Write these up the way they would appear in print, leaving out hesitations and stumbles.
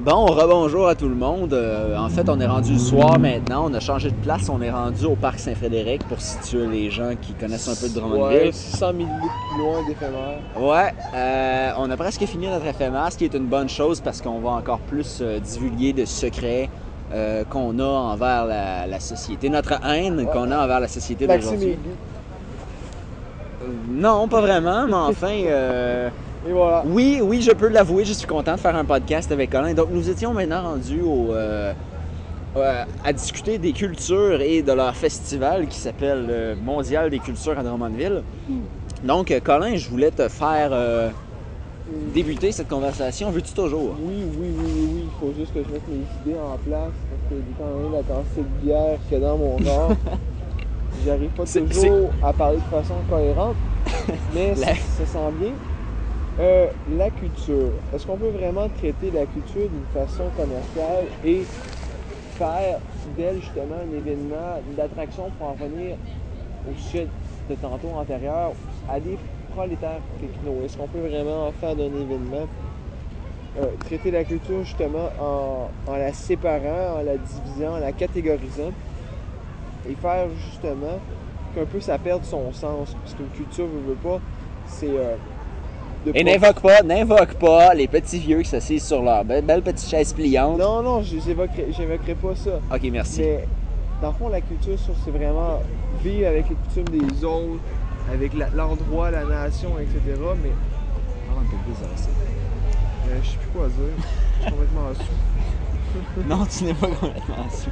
Bon, rebonjour à tout le monde. En fait, on est rendu le soir maintenant. On a changé de place. On est rendu au parc Saint-Frédéric pour situer les gens qui connaissent un peu de Drummondville. Ouais, 600 millilitres plus loin d'éphémère. Ouais, on a presque fini notre éphémère, ce qui est une bonne chose parce qu'on va encore plus divulguer de secrets qu'on a envers la société. Notre haine qu'on a envers la société Maxime d'aujourd'hui. est gay. Non, pas vraiment, mais enfin... Et voilà. Oui, je peux l'avouer, je suis content de faire un podcast avec Colin. Donc, nous étions maintenant rendus à discuter des cultures et de leur festival qui s'appelle le Mondial des cultures à Drummondville. Donc, Colin, je voulais te faire débuter cette conversation. Veux-tu toujours? Oui. Il faut juste que je mette mes idées en place parce que quand même la quantité de bière qu'il y a dans mon corps, j'arrive pas toujours à parler de façon cohérente, mais ça sent bien. La culture. Est-ce qu'on peut vraiment traiter la culture d'une façon commerciale et faire d'elle justement un événement d'attraction pour en venir au sujet de tantôt antérieur à des prolétaires techno? Est-ce qu'on peut vraiment en faire d'un événement? Traiter la culture justement en la séparant, en la divisant, en la catégorisant et faire justement qu'un peu ça perde son sens. Parce qu'une culture, veut pas, c'est... Et n'invoque pas les petits vieux qui s'assisent sur leur belle petite chaise pliante. Non, j'évoquerai pas ça. Ok, merci. Mais dans le fond, la culture, c'est vraiment vivre avec les coutumes des autres, avec l'endroit, la nation, etc. Mais Parle un peu plus de ça. je sais plus quoi dire. Je suis complètement sous. Non, tu n'es pas complètement sous.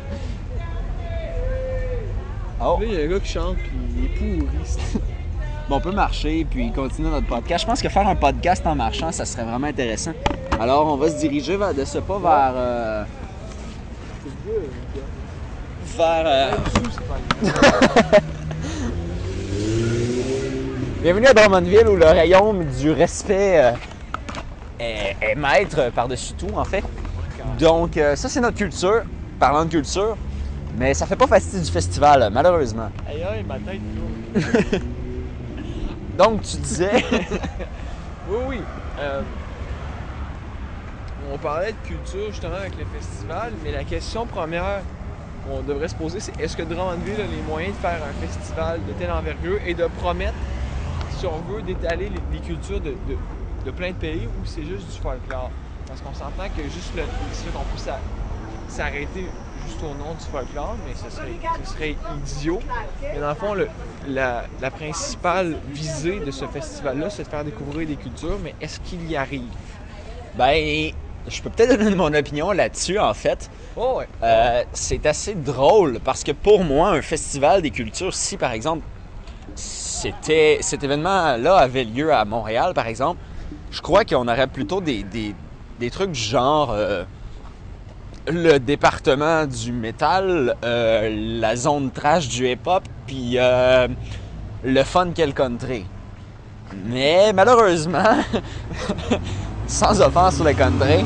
Oh. Là, il y a un gars qui chante, puis il est pourri. Bon, on peut marcher puis continuer notre podcast. Je pense que faire un podcast en marchant, ça serait vraiment intéressant. Alors, on va se diriger de ce pas vers... Bienvenue à Drummondville où le rayon du respect est maître par-dessus tout, en fait. Donc, ça, c'est notre culture. Parlant de culture. Mais ça fait pas partie du festival, malheureusement. Aïe, ma tête, là. Donc, tu disais... Oui. On parlait de culture justement avec le festival, mais la question première qu'on devrait se poser, c'est est-ce que Drummondville a les moyens de faire un festival de telle envergure et de promettre, si on veut, d'étaler les cultures de plein de pays ou c'est juste du folklore? Parce qu'on s'entend que juste le fait qu'on puisse s'arrêter juste au nom du folklore, mais ce serait idiot. Mais dans le fond, la principale visée de ce festival-là, c'est de faire découvrir des cultures, mais est-ce qu'il y arrive? Ben, je peux peut-être donner mon opinion là-dessus, en fait. Oh ouais. C'est assez drôle parce que pour moi, un festival des cultures, si par exemple cet événement-là avait lieu à Montréal, par exemple, je crois qu'on aurait plutôt des trucs du genre le département du métal, la zone trash du hip-hop, puis le fun qu'est le country. Mais malheureusement, sans offense sur le country,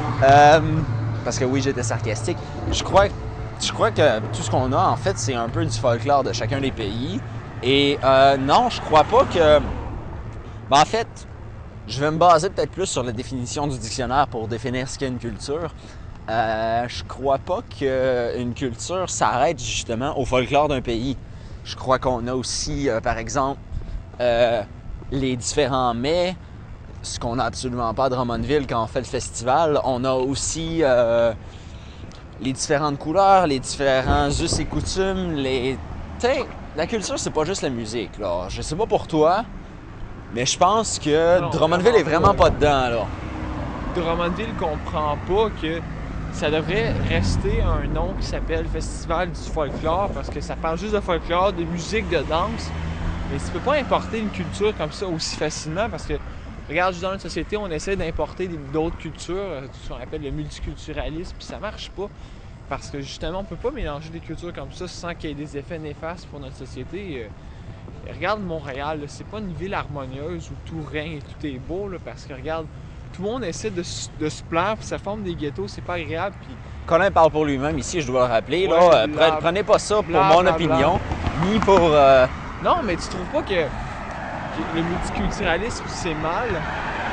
parce que oui, j'étais sarcastique, je crois que tout ce qu'on a, en fait, c'est un peu du folklore de chacun des pays. Et non, je crois pas que... Ben, en fait, je vais me baser peut-être plus sur la définition du dictionnaire pour définir ce qu'est une culture. Je crois pas qu'une culture s'arrête justement au folklore d'un pays. Je crois qu'on a aussi, par exemple, les différents mets, ce qu'on n'a absolument pas à Drummondville quand on fait le festival. On a aussi les différentes couleurs, les différents us et coutumes. T'sais, la culture, c'est pas juste la musique, là. Je sais pas pour toi, mais je pense que Non, Drummondville est vraiment pas dedans, là. Drummondville comprend pas que ça devrait rester un nom qui s'appelle Festival du folklore parce que ça parle juste de folklore, de musique, de danse. Mais tu peux pas importer une culture comme ça aussi facilement parce que, regarde, juste dans notre société, on essaie d'importer d'autres cultures, ce qu'on appelle le multiculturalisme, puis ça marche pas. Parce que justement, on peut pas mélanger des cultures comme ça sans qu'il y ait des effets néfastes pour notre société. Regarde Montréal, là, c'est pas une ville harmonieuse où tout règne et tout est beau, là, parce que regarde, tout le monde essaie de se plaire, puis ça forme des ghettos, c'est pas agréable. Puis... Colin parle pour lui-même ici, je dois le rappeler. Ouais, là, prenez pas ça pour mon opinion, ni pour... Non, mais tu trouves pas que le multiculturalisme, c'est mal?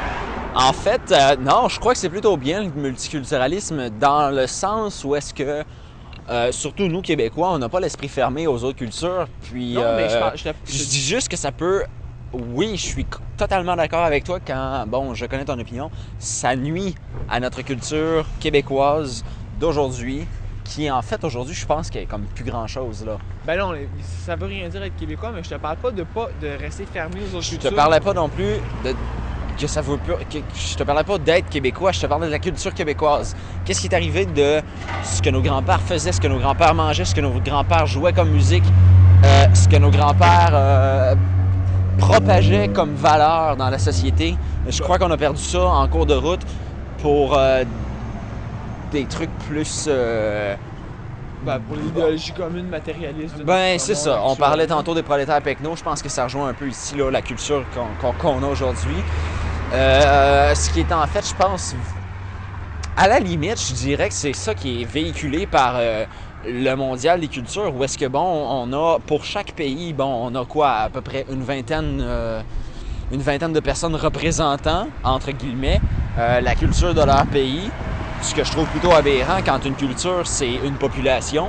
En fait, non, je crois que c'est plutôt bien le multiculturalisme dans le sens où est-ce que, surtout nous, Québécois, on n'a pas l'esprit fermé aux autres cultures. Puis, Non, mais je dis juste que ça peut... Oui, je suis totalement d'accord avec toi quand, bon, je connais ton opinion, ça nuit à notre culture québécoise d'aujourd'hui, qui en fait, aujourd'hui, je pense qu'il y a comme plus grand-chose, là. Ben non, ça veut rien dire être québécois, mais je te parle pas de rester fermé aux autres Je cultures. te parlais pas non plus de... que ça veut plus... je te parlais pas d'être québécois, je te parlais de la culture québécoise. Qu'est-ce qui est arrivé de ce que nos grands-pères faisaient, ce que nos grands-pères mangeaient, ce que nos grands-pères jouaient comme musique, ce que nos grands-pères propageaient comme valeur dans la société. Je crois qu'on a perdu ça en cours de route pour des trucs plus... pour l'idéologie commune matérialiste. Ben, c'est ça. On parlait tantôt des prolétaires pecno. Je pense que ça rejoint un peu ici là, la culture qu'on a aujourd'hui. Ce qui est en fait, je pense, à la limite, je dirais que c'est ça qui est véhiculé par le mondial des cultures, où est-ce que, bon, on a, pour chaque pays, bon, on a quoi, à peu près une vingtaine de personnes représentant, entre guillemets, la culture de leur pays. Ce que je trouve plutôt aberrant quand une culture, c'est une population,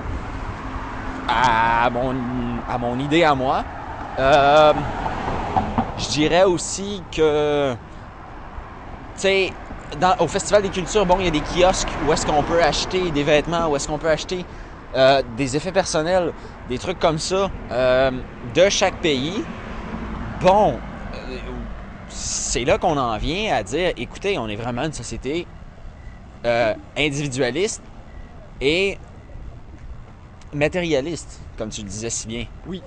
à mon idée à moi. Je dirais aussi que, tu sais, au Festival des cultures, bon, il y a des kiosques où est-ce qu'on peut acheter des vêtements, où est-ce qu'on peut acheter des effets personnels, des trucs comme ça, de chaque pays. Bon, c'est là qu'on en vient à dire, écoutez, on est vraiment une société individualiste et matérialiste, comme tu le disais si bien. Oui.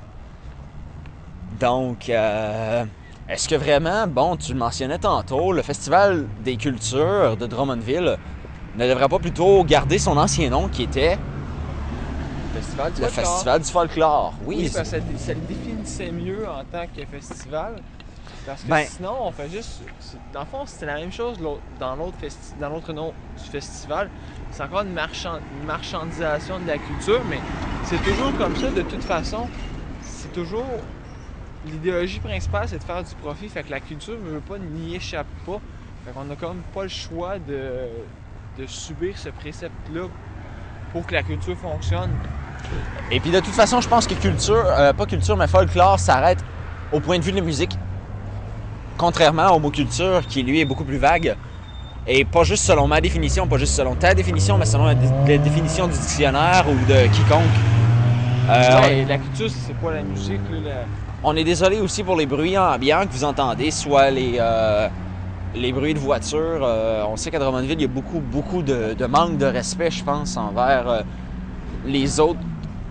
Donc, est-ce que vraiment, bon, tu le mentionnais tantôt, le Festival des cultures de Drummondville ne devrait pas plutôt garder son ancien nom qui était le Festival du folklore? Oui, parce que ça le définissait mieux en tant que festival. Parce que sinon, on fait juste... Dans le fond, c'était la même chose dans l'autre nom du festival. C'est encore une marchandisation de la culture, mais c'est toujours comme ça de toute façon. C'est toujours... L'idéologie principale, c'est de faire du profit. Fait que la culture ne veut pas n'y échappe pas. Fait qu'on n'a comme pas le choix de subir ce précepte-là pour que la culture fonctionne. Et puis de toute façon, je pense que pas culture, mais folklore s'arrête au point de vue de la musique. Contrairement au mot culture, qui lui est beaucoup plus vague. Et pas juste selon ma définition, pas juste selon ta définition, mais selon la définition du dictionnaire ou de quiconque. Ouais, la culture, c'est pas la musique. Là, On est désolé aussi pour les bruits ambiants que vous entendez, soit les bruits de voiture. On sait qu'à Drummondville, il y a beaucoup de manque de respect, je pense, envers les autres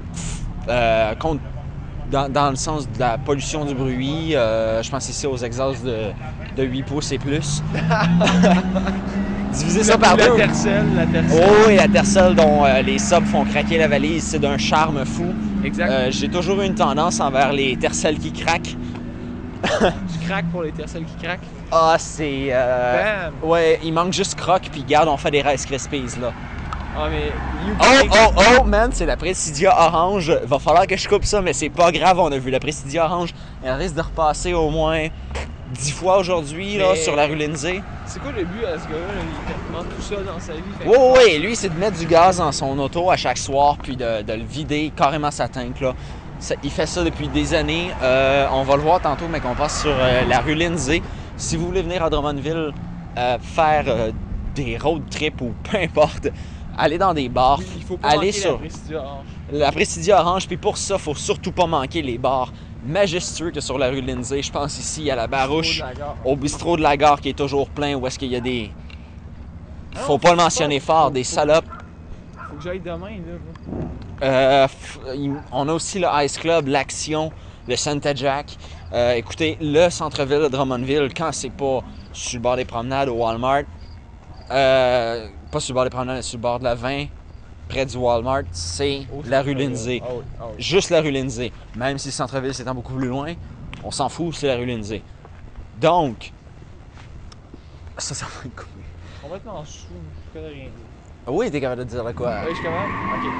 dans le sens de la pollution du bruit. Je pense ici aux exhausts de 8 pouces et plus. Diviser ça par deux. La tercelle. Oh oui, la tercelle dont les subs font craquer la valise, c'est d'un charme fou. Exact. J'ai toujours eu une tendance envers les tercelles qui craquent. Tu craques pour les tercelles qui craquent? Ah, c'est... Bam! Ouais, il manque juste croque, puis garde, on fait des Rice Krispies, là. Ah, mais... Oh, man, c'est la Presidia orange. Va falloir que je coupe ça, mais c'est pas grave, on a vu la Presidia orange. Elle risque de repasser au moins 10 fois aujourd'hui, là, sur la rue Lindsay. C'est quoi le but à ce gars-là? Il est tellement tout seul dans sa vie. Oui, lui, c'est de mettre du gaz dans son auto à chaque soir, puis de le vider carrément sa tank, là. Il fait ça depuis des années. On va le voir tantôt, mais qu'on passe sur la rue Lindsay. Si vous voulez venir à Drummondville faire des road trips ou peu importe, allez dans des bars. Il faut pas aller manquer sur la Presidia orange. La Presidia orange. Puis pour ça, il faut surtout pas manquer les bars majestueux que sur la rue Lindsay. Je pense ici à la Barouche, au bistrot de la gare qui est toujours plein, où est-ce qu'il y a des... Faut pas le mentionner fort, des salopes. Faut que j'aille demain, là. On a aussi le Ice Club, l'Action, le Santa Jack. Écoutez, le centre-ville de Drummondville, quand c'est pas sur le bord des promenades au Walmart, pas sur le bord des promenades, mais sur le bord de la 20, près du Walmart, c'est la rue Lindsay. Ah oui. Juste la rue Lindsay. Même si le centre-ville s'étend beaucoup plus loin, on s'en fout, c'est la rue Lindsay. Donc, ça va être cool. Complètement sous, je connais rien dire. Oui, t'es capable de dire de quoi? Oui, je suis capable?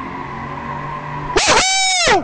OK.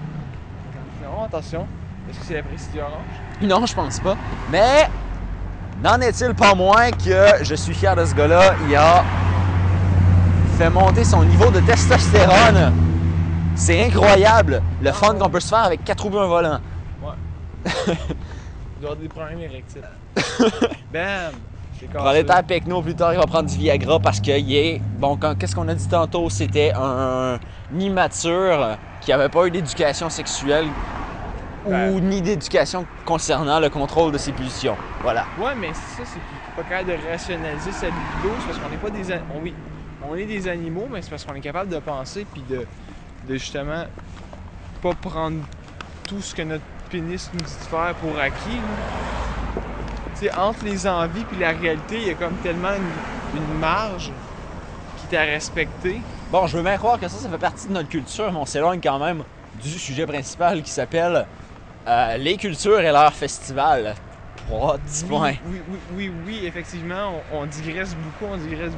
Non, attention. Est-ce que c'est la Presidia orange? Non, je pense pas. Mais N'en est-il pas moins que je suis fier de ce gars-là. Il a fait monter son niveau de testostérone. C'est incroyable le fun qu'on peut se faire avec 4 roues et un volant. Ouais. Il doit avoir des problèmes érectiles. Bam! Pour aller à Pecno plus tard, il va prendre du Viagra parce qu'il est... Bon, qu'est-ce qu'on a dit tantôt? C'était un immature qui n'avait pas eu d'éducation sexuelle ou ni d'éducation concernant le contrôle de ses pulsions. Voilà. Ouais, mais ça, c'est pas capable de rationaliser sa libido. C'est parce qu'on n'est pas des... Oui, on est des animaux, mais c'est parce qu'on est capable de penser puis de justement pas prendre tout ce que notre pénis nous dit de faire pour acquis. Là. T'sais, entre les envies et la réalité, il y a comme tellement une marge qui est à respecter. Bon, je veux bien croire que ça fait partie de notre culture, mais on s'éloigne quand même du sujet principal qui s'appelle les cultures et leurs festivals. 10 points. Oui, effectivement, on digresse beaucoup.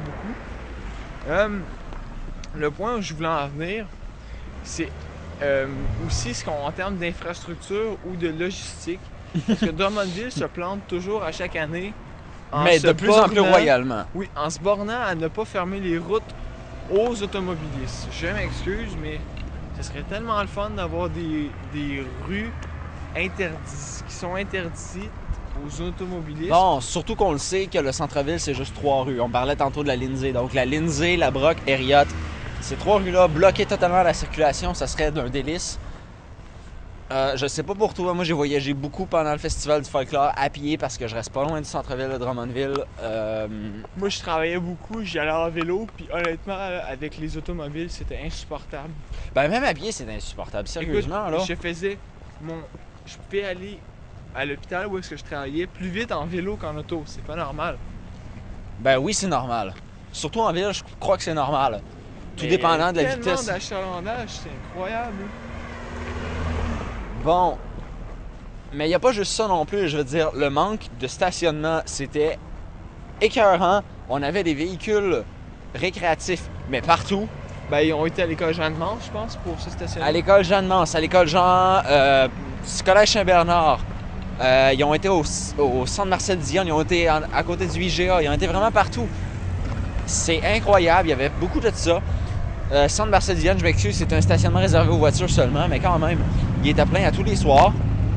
Le point où je voulais en venir, c'est aussi en termes d'infrastructure ou de logistique. Parce que Drummondville se plante toujours à chaque année. Mais de plus en plus royalement. Oui, en se bornant à ne pas fermer les routes aux automobilistes. Je m'excuse, mais ce serait tellement le fun d'avoir des rues qui sont interdites aux automobilistes. Bon, surtout qu'on le sait que le centre-ville, c'est juste 3 rues. On parlait tantôt de la Lindsay. Donc la Lindsay, la Brock, Herriot. Ces 3 rues-là, bloquées totalement à la circulation, ça serait d'un délice. Je sais pas pour toi, moi j'ai voyagé beaucoup pendant le festival du folklore à pied parce que je reste pas loin du centre-ville de Drummondville. Moi je travaillais beaucoup, j'y allais en vélo, puis honnêtement avec les automobiles c'était insupportable. Ben même à pied c'est insupportable, sérieusement. Écoute, là. Je pouvais aller à l'hôpital où est-ce que je travaillais plus vite en vélo qu'en auto, c'est pas normal. Ben oui c'est normal. Surtout en ville, je crois que c'est normal. Tout dépendant de la vitesse. Tellement d'achalandage, c'est incroyable. Bon, mais il n'y a pas juste ça non plus. Je veux dire, le manque de stationnement, c'était écœurant. On avait des véhicules récréatifs, mais partout. Ben, ils ont été à l'école Jeanne-Mance, je pense, pour se stationner. À l'école Jeanne-Mance, à l'école Jean... du collège Saint-Bernard. Ils ont été au centre Marcel Dion, ils ont été à côté du IGA, ils ont été vraiment partout. C'est incroyable, il y avait beaucoup de ça. Centre Marcel Dion, je m'excuse, c'est un stationnement réservé aux voitures seulement, mais quand même, il était plein à tous les soirs.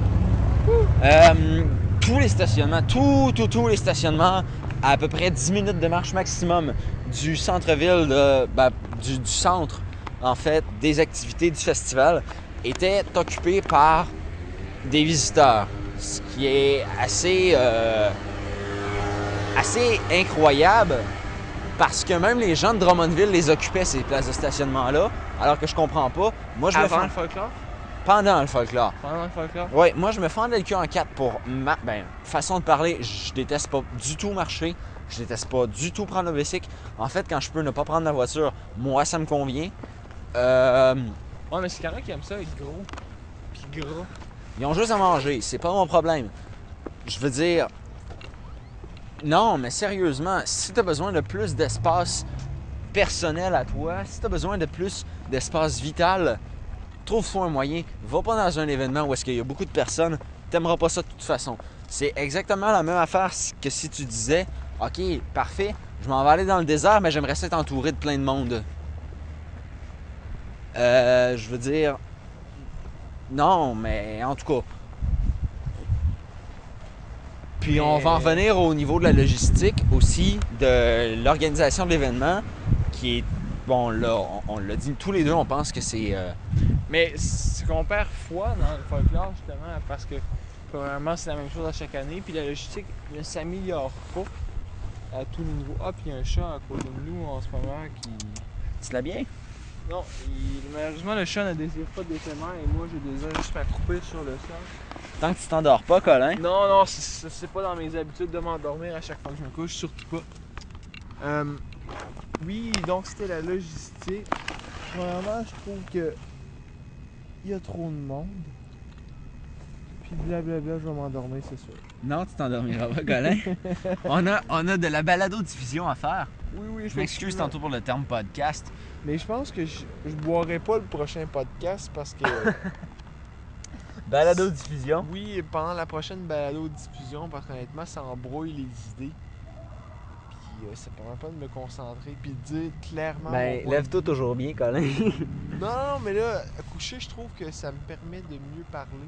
Tous les stationnements, tous les stationnements, à peu près 10 minutes de marche maximum du centre-ville, du centre, en fait, des activités du festival, étaient occupés par des visiteurs. Ce qui est assez incroyable. Parce que même les gens de Drummondville les occupaient, ces places de stationnement-là, alors que je comprends pas. Moi, je Avant le folklore? Pendant le folklore. Pendant le folklore? Oui, moi, je me fendais le cul en 4 pour façon de parler, je déteste pas du tout marcher, je déteste pas du tout prendre le bicycle. En fait, quand je peux ne pas prendre la voiture, moi, ça me convient. Ouais, mais c'est quelqu'un qui aime ça être gros, puis gras. Ils ont juste à manger, c'est pas mon problème. Je veux dire... Non, mais sérieusement, si tu as besoin de plus d'espace personnel à toi, si tu as besoin de plus d'espace vital, trouve-toi un moyen. Va pas dans un événement où est-ce qu'il y a beaucoup de personnes, t'aimeras pas ça de toute façon. C'est exactement la même affaire que si tu disais « Ok, parfait, je m'en vais aller dans le désert, mais j'aimerais ça être entouré de plein de monde. » Je veux dire... Non, mais en tout cas... Puis on va en revenir au niveau de la logistique aussi, de l'organisation de l'événement, qui est, bon là, on l'a dit tous les deux, on pense que c'est... Mais c'est qu'on perd foi dans le folklore justement, parce que premièrement c'est la même chose à chaque année, puis la logistique ne s'améliore pas à tous les niveaux. Ah, puis il y a un chat à côté de nous en ce moment qui... Tu l'as bien? Non, malheureusement le chat ne désire pas d'éphémère et moi j'ai des ailes juste m'accroupir sur le sol. Tant que tu t'endors pas, Colin. Non, c'est pas dans mes habitudes de m'endormir à chaque fois que je me couche, surtout pas. Oui, donc c'était la logistique. Premièrement, je trouve que il y a trop de monde. Puis blablabla, je vais m'endormir, c'est sûr. Non, tu t'endormiras pas, Colin. on a de la balado-diffusion à faire. Oui, je m'excuse tantôt pour le terme podcast. Mais je pense que je boirai pas le prochain podcast parce que... Balado-diffusion. Oui, pendant la prochaine balado-diffusion, parce qu'honnêtement, ça embrouille les idées. Puis ça permet pas de me concentrer, puis de dire clairement. Ben, lève-toi toujours bien, Colin. Non, mais là, à coucher, je trouve que ça me permet de mieux parler.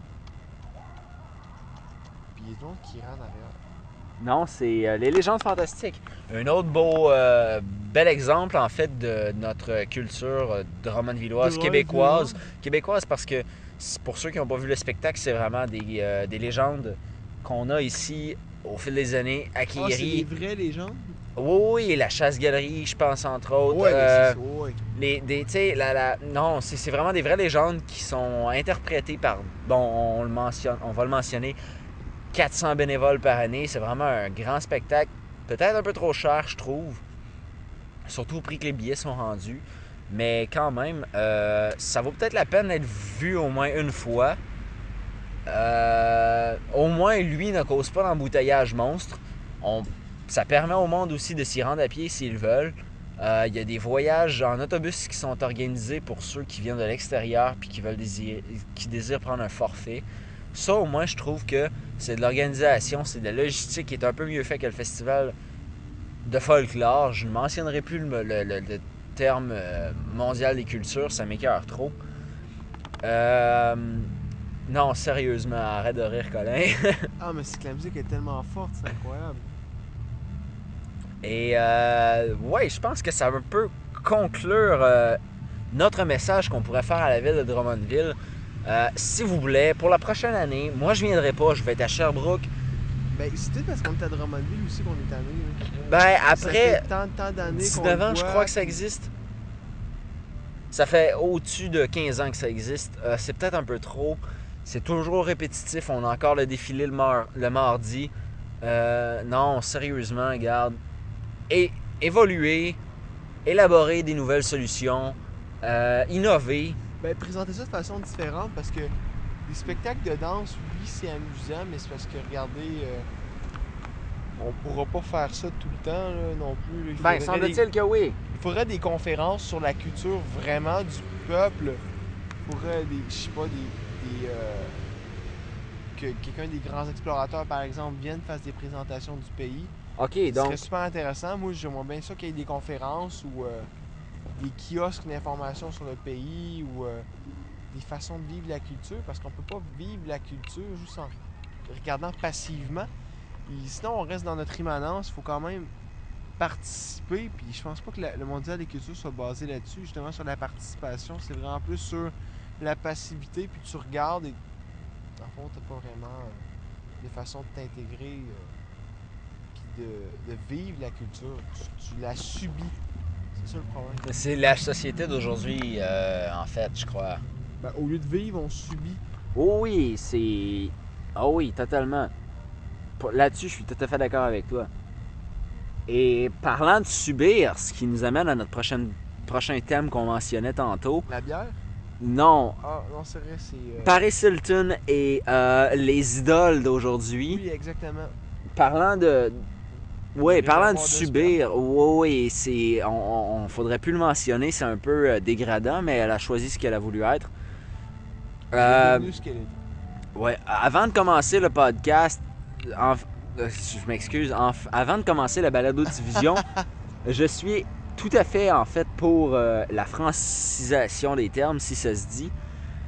Puis il y a d'autres qui rentrent derrière. Non, c'est les légendes fantastiques. Un autre beau, bel exemple, en fait, de notre culture drummondvilloise, québécoise. Québécoise parce que, pour ceux qui n'ont pas vu le spectacle, c'est vraiment des légendes qu'on a ici au fil des années, acquéries. Ah, c'est des vraies légendes? Oui, la chasse-galerie, je pense, entre autres. Ouais, mais c'est ça, ouais. Non, c'est vraiment des vraies légendes qui sont interprétées par, bon, on va le mentionner, 400 bénévoles par année. C'est vraiment un grand spectacle. Peut-être un peu trop cher, je trouve. Surtout au prix que les billets sont rendus. Mais quand même, ça vaut peut-être la peine d'être vu au moins une fois. Au moins, lui ne cause pas d'embouteillage monstre. Ça permet au monde aussi de s'y rendre à pied s'ils veulent. Il y a des voyages en autobus qui sont organisés pour ceux qui viennent de l'extérieur puis qui désirent prendre un forfait. Ça, au moins, je trouve que c'est de l'organisation, c'est de la logistique qui est un peu mieux fait que le festival de folklore. Je ne mentionnerai plus le terme mondial des cultures, ça m'écoeure trop. Non, sérieusement, arrête de rire, Colin. Ah, mais c'est que la musique est tellement forte, c'est incroyable. Et ouais, je pense que ça peut conclure notre message qu'on pourrait faire à la ville de Drummondville. Si vous voulez, pour la prochaine année, moi je viendrai pas, je vais être à Sherbrooke. Ben, c'est peut-être parce qu'on est à Drummondville aussi qu'on est tanné. Ben, après ça fait tant d'années 19 ans, je crois que ça existe. Ça fait au-dessus de 15 ans que ça existe. C'est peut-être un peu trop. C'est toujours répétitif. On a encore le défilé le mardi. Non, sérieusement, regarde. Et évoluer, élaborer des nouvelles solutions, innover. Ben, présenter ça de façon différente parce que les spectacles de danse, oui, c'est amusant, mais c'est parce que, regardez, on pourra pas faire ça tout le temps là, non plus. Ben, semble-t-il que oui. Il faudrait des conférences sur la culture vraiment du peuple. Il faudrait je sais pas, que quelqu'un des grands explorateurs, par exemple, vienne fasse des présentations du pays. OK, Ce donc serait super intéressant. Moi, j'aimerais bien ça qu'il y ait des conférences ou des kiosques d'informations sur le pays ou des façons de vivre la culture, parce qu'on peut pas vivre la culture juste en regardant passivement. Et sinon, on reste dans notre immanence. Il faut quand même participer. Puis je pense pas que le mondial des cultures soit basé là-dessus, justement sur la participation. C'est vraiment plus sur la passivité. Puis tu regardes et dans le fond, t'as pas vraiment des façons de t'intégrer puis de vivre la culture. Tu la subis. C'est ça le problème. c'est la société d'aujourd'hui, en fait, je crois. Ben, au lieu de vivre, on subit. Oh oui, c'est... Oh oui, totalement. Là-dessus, je suis tout à fait d'accord avec toi. Et parlant de subir, ce qui nous amène à notre prochain thème qu'on mentionnait tantôt. La bière? Non, Ah, non, c'est vrai, c'est... Paris Hilton et les idoles d'aujourd'hui. Oui, exactement. Parlant de... Oui, Les parlant de réservoirs de subir, oui, c'est... On faudrait plus le mentionner, c'est un peu dégradant, mais elle a choisi ce qu'elle a voulu être. Elle est devenue ce qu'elle est. Ouais, avant de commencer le podcast, je m'excuse, avant de commencer la balado-diffusion, je suis tout à fait, en fait, pour la francisation des termes, si ça se dit.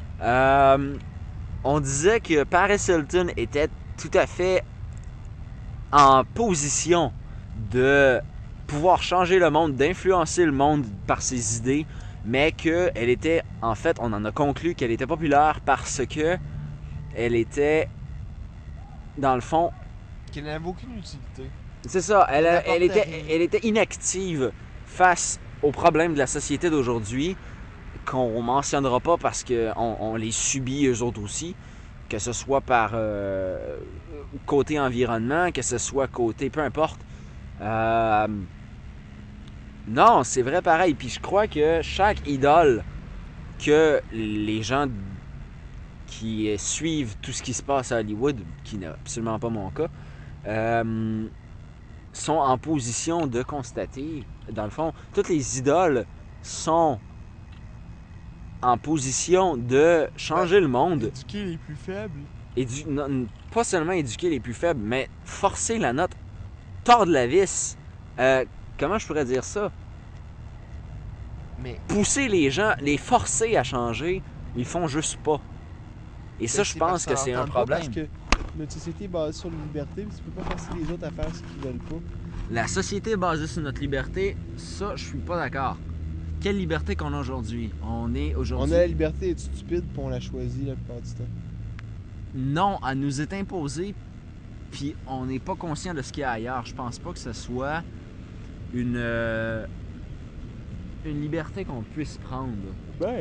On disait que Paris Hilton était tout à fait en position de pouvoir changer le monde, d'influencer le monde par ses idées, mais qu'elle était, en fait, on en a conclu qu'elle était populaire parce que elle était, dans le fond... Qu'elle n'avait aucune utilité. C'est ça, elle n'apportait était inactive face aux problèmes de la société d'aujourd'hui, qu'on mentionnera pas parce qu'on les subit eux autres aussi, que ce soit par côté environnement, que ce soit côté... peu importe. Non, c'est vrai pareil. Puis je crois que chaque idole que les gens qui suivent tout ce qui se passe à Hollywood, qui n'est absolument pas mon cas, sont en position de constater, dans le fond, toutes les idoles sont en position de changer le monde. Éduquer les plus faibles. Pas seulement éduquer les plus faibles, mais forcer la note, tordre la vis. Comment je pourrais dire ça? Mais pousser les gens, les forcer à changer, ils font juste pas. Et ça, je pense que c'est un problème. Parce que notre société est basée sur la liberté, mais tu peux pas forcer les autres à faire ce qu'ils veulent pas. La société est basée sur notre liberté, ça, je suis pas d'accord. Quelle liberté qu'on a aujourd'hui? On a la liberté d'être stupide, puis on l'a choisi la plupart du temps. Non, elle nous est imposée, puis on n'est pas conscient de ce qu'il y a ailleurs. Je pense pas que ce soit une liberté qu'on puisse prendre. Ben,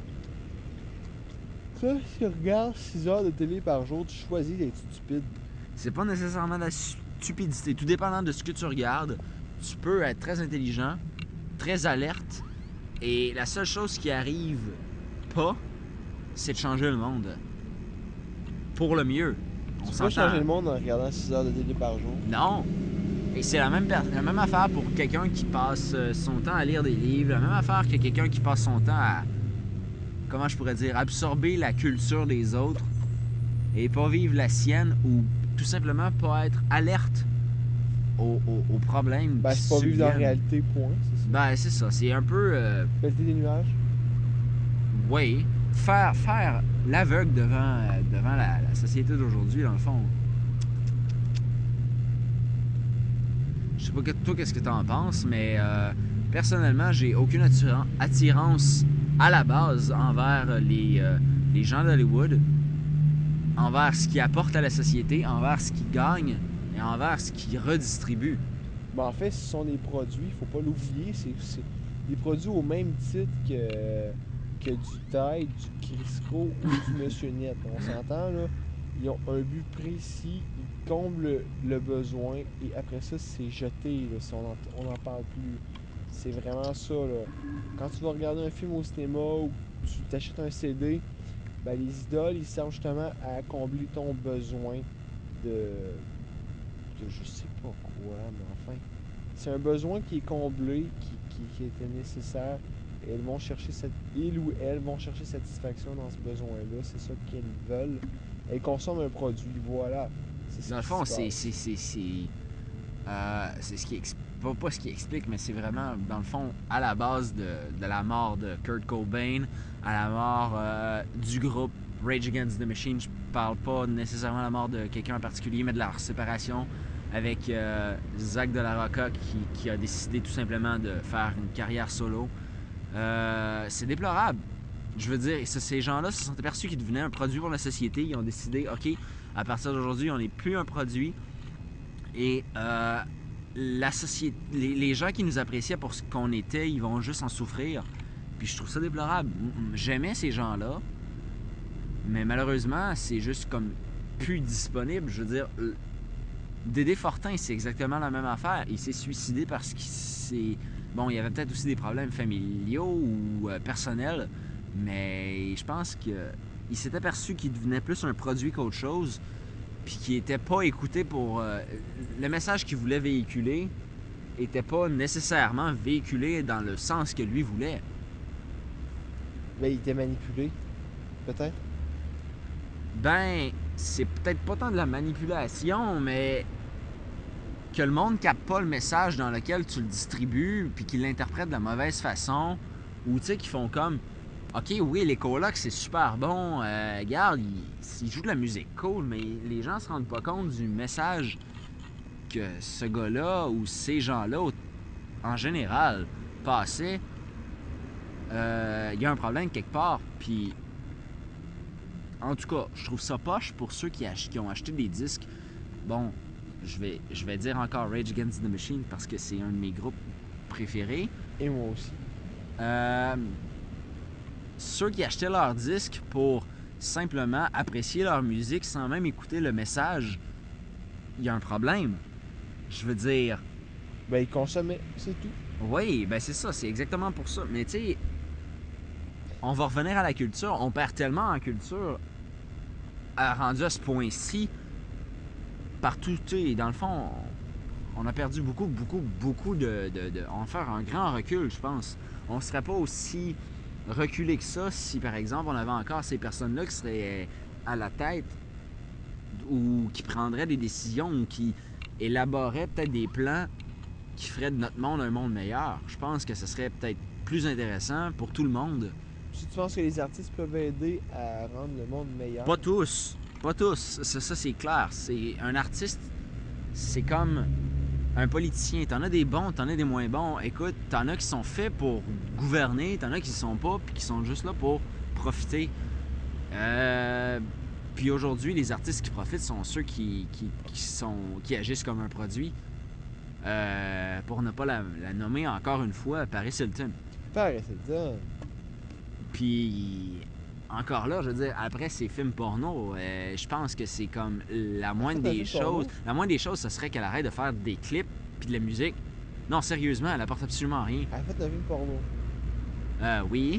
ça, si tu regardes 6 heures de télé par jour, tu choisis d'être stupide. C'est pas nécessairement de la stupidité. Tout dépendant de ce que tu regardes, tu peux être très intelligent, très alerte, et la seule chose qui arrive pas, c'est de changer le monde. Pour le mieux. Tu peux pas changer le monde en regardant 6 heures de télé par jour. Non. Et c'est la même affaire pour quelqu'un qui passe son temps à lire des livres, la même affaire que quelqu'un qui passe son temps à, comment je pourrais dire, absorber la culture des autres et pas vivre la sienne, ou tout simplement pas être alerte aux problèmes. Ben, c'est pas vivre dans la réalité, point. C'est ça. Ben, c'est ça. C'est un peu... Pelleter des nuages. Oui. Faire l'aveugle devant la société d'aujourd'hui, dans le fond. Je sais pas toi qu'est-ce que t'en penses, mais personnellement, j'ai aucune attirance à la base envers les gens d'Hollywood, envers ce qu'ils apportent à la société, envers ce qu'ils gagnent et envers ce qu'ils redistribuent. Ben, en fait, ce sont des produits, faut pas l'oublier, c'est des produits au même titre que du Tide, du Crisco ou du Monsieur Net. On s'entend, là? Ils ont un but précis, ils comblent le besoin et après ça, c'est jeté, là, si on n'en parle plus. C'est vraiment ça, là. Quand tu vas regarder un film au cinéma ou tu t'achètes un CD, ben, les idoles, ils servent justement à combler ton besoin de je sais pas quoi, mais enfin, c'est un besoin qui est comblé, qui était nécessaire. Et ils vont chercher elles vont chercher satisfaction dans ce besoin-là. C'est ça qu'elles veulent. Elles consomment un produit, voilà. Dans le fond, c'est ce qui pas ce qui explique, mais c'est vraiment, dans le fond, à la base de la mort de Kurt Cobain, à la mort du groupe Rage Against the Machine. Je parle pas nécessairement de la mort de quelqu'un en particulier, mais de leur séparation avec Zach de la Rocca qui a décidé tout simplement de faire une carrière solo. C'est déplorable. Je veux dire, ces gens-là se sont aperçus qu'ils devenaient un produit pour la société. Ils ont décidé, OK, à partir d'aujourd'hui, on n'est plus un produit. Et la société, les gens qui nous appréciaient pour ce qu'on était, ils vont juste en souffrir. Puis je trouve ça déplorable. J'aimais ces gens-là, mais malheureusement, c'est juste comme plus disponible. Je veux dire, Dédé Fortin, c'est exactement la même affaire. Il s'est suicidé parce qu'il s'est... Bon, il y avait peut-être aussi des problèmes familiaux ou personnels, mais je pense qu'il s'est aperçu qu'il devenait plus un produit qu'autre chose, puis qu'il n'était pas écouté pour... le message qu'il voulait véhiculer n'était pas nécessairement véhiculé dans le sens que lui voulait. Ben, il était manipulé, peut-être? Ben, c'est peut-être pas tant de la manipulation, mais que le monde capte pas le message dans lequel tu le distribues, puis qu'il l'interprète de la mauvaise façon, ou tu sais, qu'ils font comme, OK, oui, les colocs, c'est super bon, regarde, ils jouent de la musique cool, mais les gens se rendent pas compte du message que ce gars-là, ou ces gens-là, en général, passaient. Il y a un problème quelque part, puis en tout cas, je trouve ça poche pour ceux qui ont acheté des disques. Bon, je vais dire encore Rage Against the Machine parce que c'est un de mes groupes préférés. Et moi aussi. Ceux qui achetaient leurs disques pour simplement apprécier leur musique sans même écouter le message, il y a un problème. Je veux dire... Ben, ils consommaient, c'est tout. Oui, ben c'est ça, c'est exactement pour ça. Mais tu sais, on va revenir à la culture. On perd tellement en culture, rendu à ce point-ci, partout, tu sais, dans le fond, on a perdu beaucoup de... On va faire un grand recul, je pense. On serait pas aussi reculé que ça si, par exemple, on avait encore ces personnes-là qui seraient à la tête ou qui prendraient des décisions ou qui élaboreraient peut-être des plans qui feraient de notre monde un monde meilleur. Je pense que ce serait peut-être plus intéressant pour tout le monde. Si tu penses que les artistes peuvent aider à rendre le monde meilleur? Pas tous. Pas tous. Ça c'est clair. C'est un artiste, c'est comme un politicien. T'en as des bons, t'en as des moins bons. Écoute, t'en as qui sont faits pour gouverner, t'en as qui sont pas, puis qui sont juste là pour profiter. Puis aujourd'hui, les artistes qui profitent sont ceux qui agissent comme un produit. Pour ne pas la nommer encore une fois, Paris Hilton. Paris Hilton. Puis encore là, je veux dire, après ces films porno, je pense que c'est comme la moindre des choses. La moindre des choses, ce serait qu'elle arrête de faire des clips puis de la musique. Non, sérieusement, elle apporte absolument rien. Elle a fait un film porno. Oui.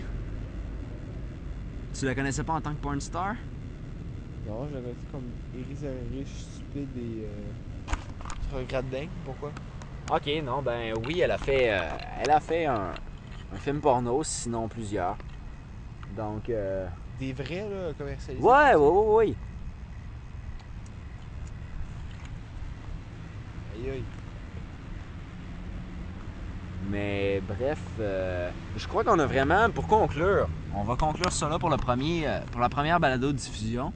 Tu la connaissais pas en tant que porn star? Non, je la connaissais comme Iris riche, stupide et regrette dingue. Pourquoi? Ok, non, ben oui, elle a fait un film porno, sinon plusieurs. Donc, Des vrais, là, commercialisés? Ouais. Aïe aïe. Mais bref, je crois qu'on a vraiment, pour conclure, on va conclure ça là pour la première balado-diffusion.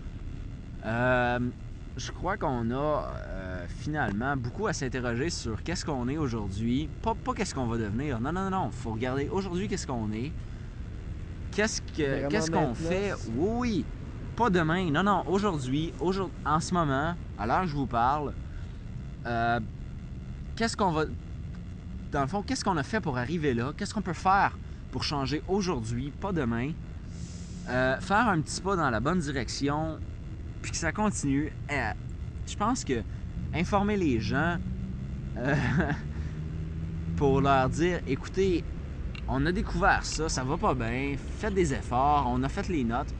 Je crois qu'on a finalement beaucoup à s'interroger sur qu'est-ce qu'on est aujourd'hui. Pas qu'est-ce qu'on va devenir. Non. Faut regarder aujourd'hui qu'est-ce qu'on est. Qu'est-ce qu'on fait. Oui. Pas demain. Non. Aujourd'hui, en ce moment, à l'heure que je vous parle, qu'est-ce qu'on va... Dans le fond, qu'est-ce qu'on a fait pour arriver là? Qu'est-ce qu'on peut faire pour changer aujourd'hui, pas demain? Faire un petit pas dans la bonne direction, puis que ça continue. Je pense que informer les gens pour leur dire, écoutez, on a découvert ça, ça va pas bien, faites des efforts, on a fait les notes.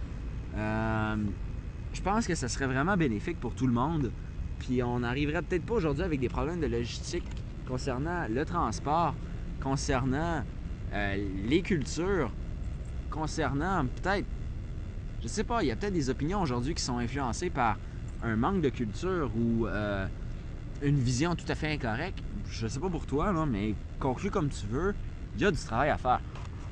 Je pense que ça serait vraiment bénéfique pour tout le monde. Puis on n'arriverait peut-être pas aujourd'hui avec des problèmes de logistique concernant le transport, concernant les cultures, concernant peut-être, je sais pas, il y a peut-être des opinions aujourd'hui qui sont influencées par un manque de culture ou une vision tout à fait incorrecte. Je sais pas pour toi, là, mais conclue comme tu veux, il y a du travail à faire.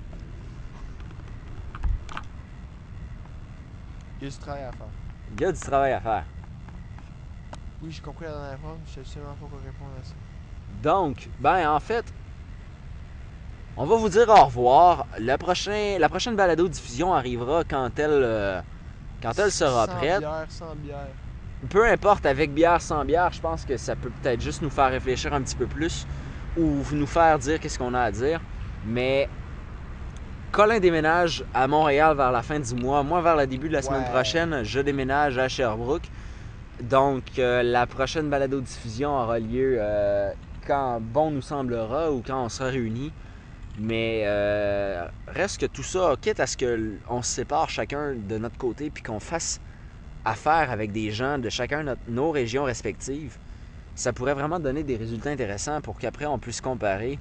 Il y a du travail à faire. Il y a du travail à faire. Oui, j'ai compris la dernière fois, je sais absolument pas quoi répondre à ça. Donc, ben en fait, on va vous dire au revoir. La prochaine balado-diffusion arrivera quand elle sera prête. Sans bière. Peu importe, avec bière, sans bière, je pense que ça peut peut-être juste nous faire réfléchir un petit peu plus ou nous faire dire qu'est-ce qu'on a à dire. Mais Colin déménage à Montréal vers la fin du mois. Moi, vers le début de la semaine prochaine, je déménage à Sherbrooke. Donc, la prochaine balado-diffusion aura lieu quand bon nous semblera ou quand on sera réunis. Mais reste que tout ça, quitte à ce qu'on se sépare chacun de notre côté puis qu'on fasse affaire avec des gens de chacun de nos régions respectives, ça pourrait vraiment donner des résultats intéressants pour qu'après on puisse comparer.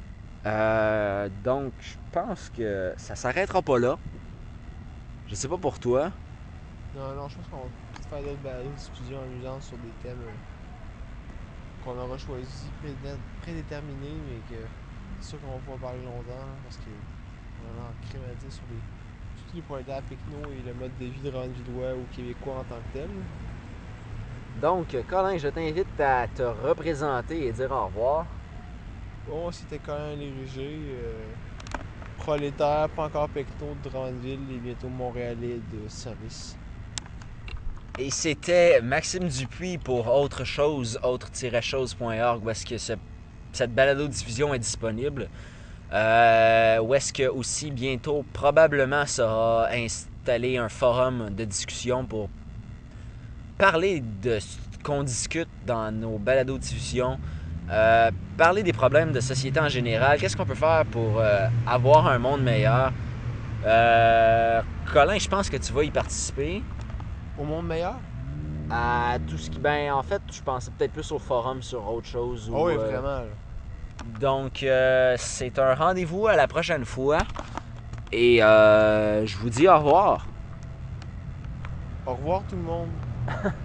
Donc, je pense que ça s'arrêtera pas là. Je sais pas pour toi. Non, je pense qu'on va faire d'autres balado-diffusions amusantes sur des thèmes qu'on aura choisis, prédéterminés, mais que c'est sûr qu'on va pouvoir parler longtemps, parce qu'on a vraiment crème à dire sur tous les points d'art techno et le mode de vie de Ranvillois ou québécois en tant que tel. Donc, Colin, je t'invite à te représenter et dire au revoir. Bon, c'était Colin Lérigé, prolétaire, pas encore pecto de Ranville et bientôt Montréalais de service. Et c'était Maxime Dupuis pour autre chose-chose.org où est-ce que cette balado-diffusion est disponible. Où est-ce que aussi bientôt probablement sera installé un forum de discussion pour parler de ce qu'on discute dans nos balados-diffusions, parler des problèmes de société en général, qu'est-ce qu'on peut faire pour avoir un monde meilleur. Colin, je pense que tu vas y participer. Au monde meilleur? À tout ce qui... Ben, en fait, je pensais peut-être plus au forum sur autre chose. Oh oui, vraiment. Donc, c'est un rendez-vous à la prochaine fois. Et je vous dis au revoir. Au revoir tout le monde.